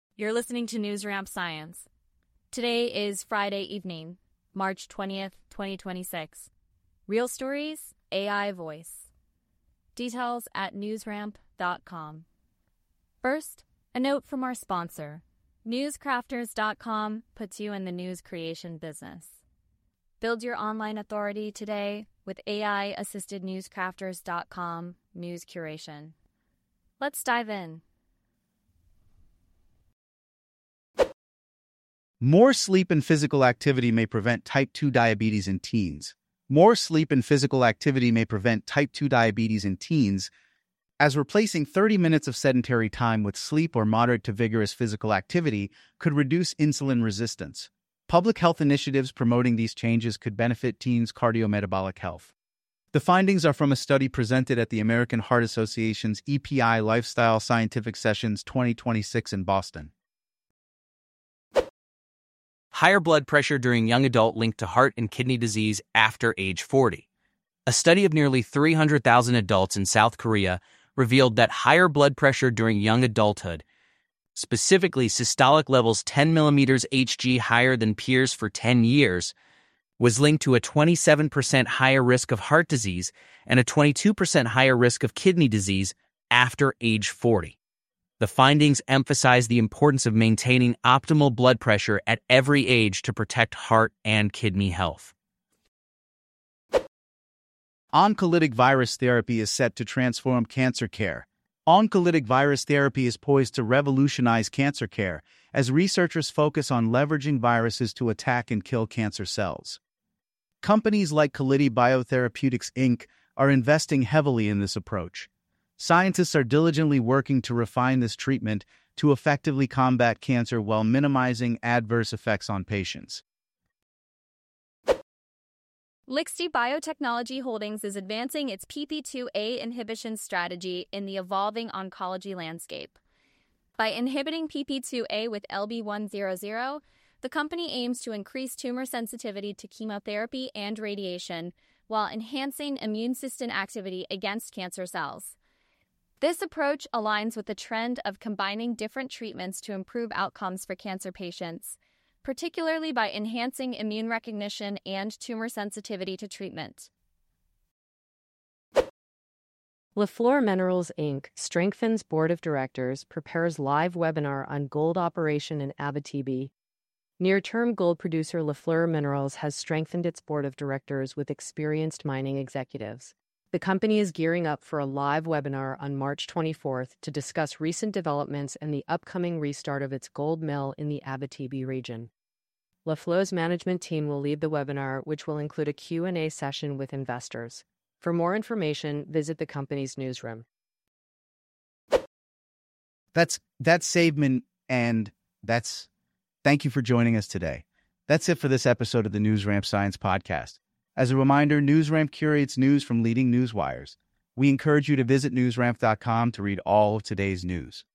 You're listening to News Ramp Science. Today is Friday evening, March 20th, 2026. Real stories, AI voice. Details at newsramp.com. First, a note from our sponsor. Newscrafters.com puts you in the news creation business. Build your online authority today with AI-assisted newscrafters.com news curation. Let's dive in. More sleep and physical activity may prevent type 2 diabetes in teens. More sleep and physical activity may prevent type 2 diabetes in teens, as replacing 30 minutes of sedentary time with sleep or moderate to vigorous physical activity could reduce insulin resistance. Public health initiatives promoting these changes could benefit teens' cardiometabolic health. The findings are from a study presented at the American Heart Association's EPI Lifestyle Scientific Sessions 2026 in Boston. Higher blood pressure during young adult linked to heart and kidney disease after age 40. A study of nearly 300,000 adults in South Korea revealed that higher blood pressure during young adulthood, specifically systolic levels 10 mm Hg higher than peers for 10 years, was linked to a 27% higher risk of heart disease and a 22% higher risk of kidney disease after age 40. The findings emphasize the importance of maintaining optimal blood pressure at every age to protect heart and kidney health. Oncolytic virus therapy is set to transform cancer care. Oncolytic virus therapy is poised to revolutionize cancer care as researchers focus on leveraging viruses to attack and kill cancer cells. Companies like Colity Biotherapeutics, Inc. are investing heavily in this approach. Scientists are diligently working to refine this treatment to effectively combat cancer while minimizing adverse effects on patients. Lixti Biotechnology Holdings is advancing its PP2A inhibition strategy in the evolving oncology landscape. By inhibiting PP2A with LB100, the company aims to increase tumor sensitivity to chemotherapy and radiation while enhancing immune system activity against cancer cells. This approach aligns with the trend of combining different treatments to improve outcomes for cancer patients, particularly by enhancing immune recognition and tumor sensitivity to treatment. LaFleur Minerals, Inc. strengthens Board of Directors, prepares live webinar on gold operation in Abitibi. Near-term gold producer LaFleur Minerals has strengthened its Board of Directors with experienced mining executives. The company is gearing up for a live webinar on March 24th to discuss recent developments and the upcoming restart of its gold mill in the Abitibi region. LaFleur's management team will lead the webinar, which will include a Q&A session with investors. For more information, visit the company's newsroom. That's Saveman, and thank you for joining us today. That's it for this episode of the News Ramp Science Podcast. As a reminder, NewsRamp curates news from leading news wires. We encourage you to visit newsramp.com to read all of today's news.